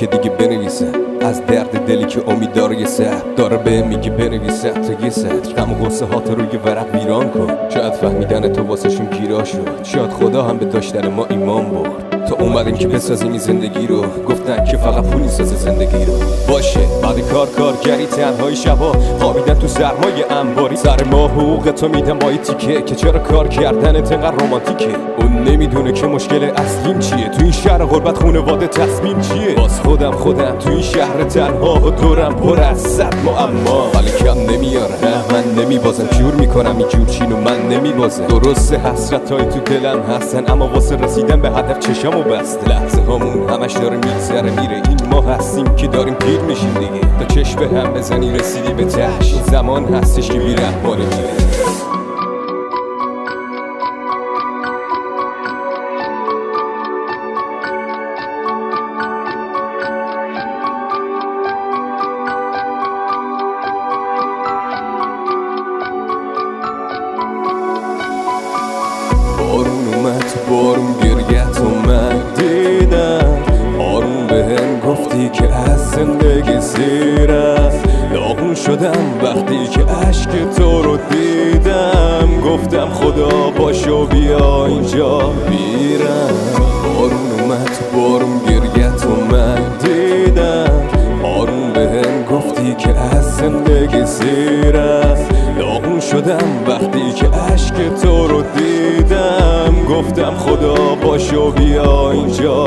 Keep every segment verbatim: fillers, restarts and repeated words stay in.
که دیگه بنویسه از درد دلی که امیددار یه سر داره به میگه بنویسه تا یه سطر غم و غصه هات رو یه ورق ویران کن. شاید فهمیدن تو واسهشون گیرا شد، شاید خدا هم به داشتن ما ایمان برد. تا اومدن که بسازینی زندگی رو، گفتن که فقط پولی سازه زندگی رو. باشه بعد کار کارگری تنهای شبا خوابیدن تو سرمای انباری، سر ما حقوق تو میدن با تیکه که چرا کار کردن انقدر رمانتیکه. اون نمیدونه که مشکل اصلیم چیه، تو این شهر غربت خونواده تصمیم چیه. باز خودم خودم تو این شهر تنها و دورم پر از صد معما، ولی کم نمیاره نه من نمیبازم، جور میکنم این جور چینو من نمیبازم. درسته حسرت های تو دلم هستن، اما واسه رسیدن به هدف چشمو بسته. لحظه هامون همش داره میگذره میره، این ما هستیم که داریم پیر میشیم دیگه. تا چشم به هم بزنی رسیدی به تهش، این زمان هستش که بی‌رحمانه میره. بارون اومد بارون گریت اومد دیدم، آروم بهم گفتی که از زندگی زیرم. داغون شدم وقتی که عشق تو رو دیدم، گفتم خدا باشو بیا اینجا بیرم. بارون اومد بارون گریت اومد دیدم، آروم بهم گفتی که از زندگی زیرم. داغون شدم وقتی که عشق تو رو دیدم، گفتم خدا باشو بیا اینجا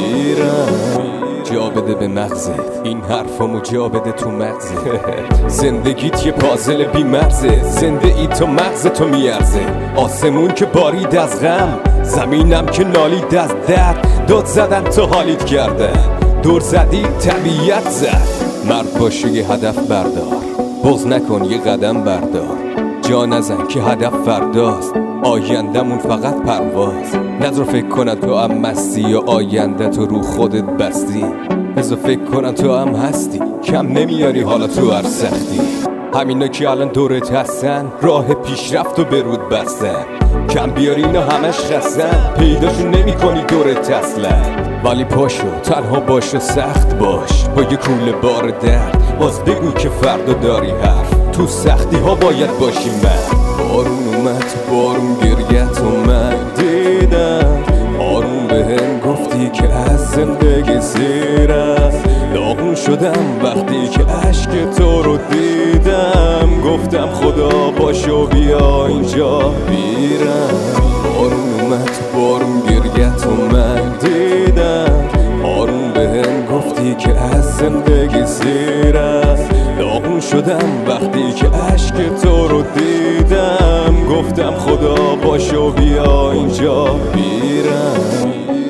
بیرم. جا بده به مغزت این حرفامو، جا بده تو مغزت. زندگیت یه پازل بی مرزه، زنده ای تو مغزتو میارزه. آسمون که بارید از غم، زمینم که نالید از درد. داد زدن تو حالیت کردن، دور زدی طبیعت زد. مرد باشه یه هدف بردار، بغض نکن یه قدم بردار. جا نزن که هدف فرداست، آیندمون فقط پرواز. نذار فکر کنن تو هم مستی یا آینده تو رو خودت بستی. بذار فکر کنن تو هم هستی، کم نمیاری حالا تو هر سختی. همینا که الان دورت هستن، راه پیشرفت و برود بستن. کم بیاری اینا همش خستن، پیداشون نمی کنی دورت اصلن. ولی پاشو تنها باش و سخت باش، با یه کوله بار درد. باز بگو که فردا داری حرف، تو سختی ها باید باشی من. بارون اومد بارون گریت اومد دیدم، آروم بهم گفتی که از زندگی زیرم. داغون شدم وقتی که عشق تو رو دیدم، گفتم خدا باشو بیا اینجا بیرم. بارون اومد بارون گریت اومد دیدم، آروم بهم گفتی که از زندگی زیرم. داغون شدم وقتی که عشق تو رو دیدم، گفتم خدا باشو بیا اینجا بیرم.